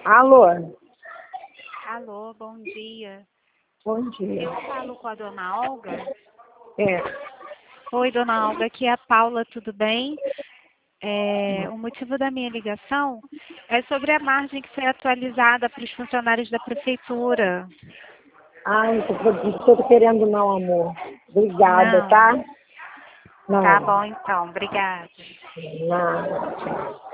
Alô? Alô, bom dia. Bom dia. Eu falo com a dona Olga. É. Oi, dona Olga, aqui é a Paula, tudo bem? O motivo da minha ligação é sobre a margem que foi atualizada para os funcionários da prefeitura. Ai, não tô querendo não, amor. Obrigada, Não, tá? tá Não, bom então, obrigada. nada.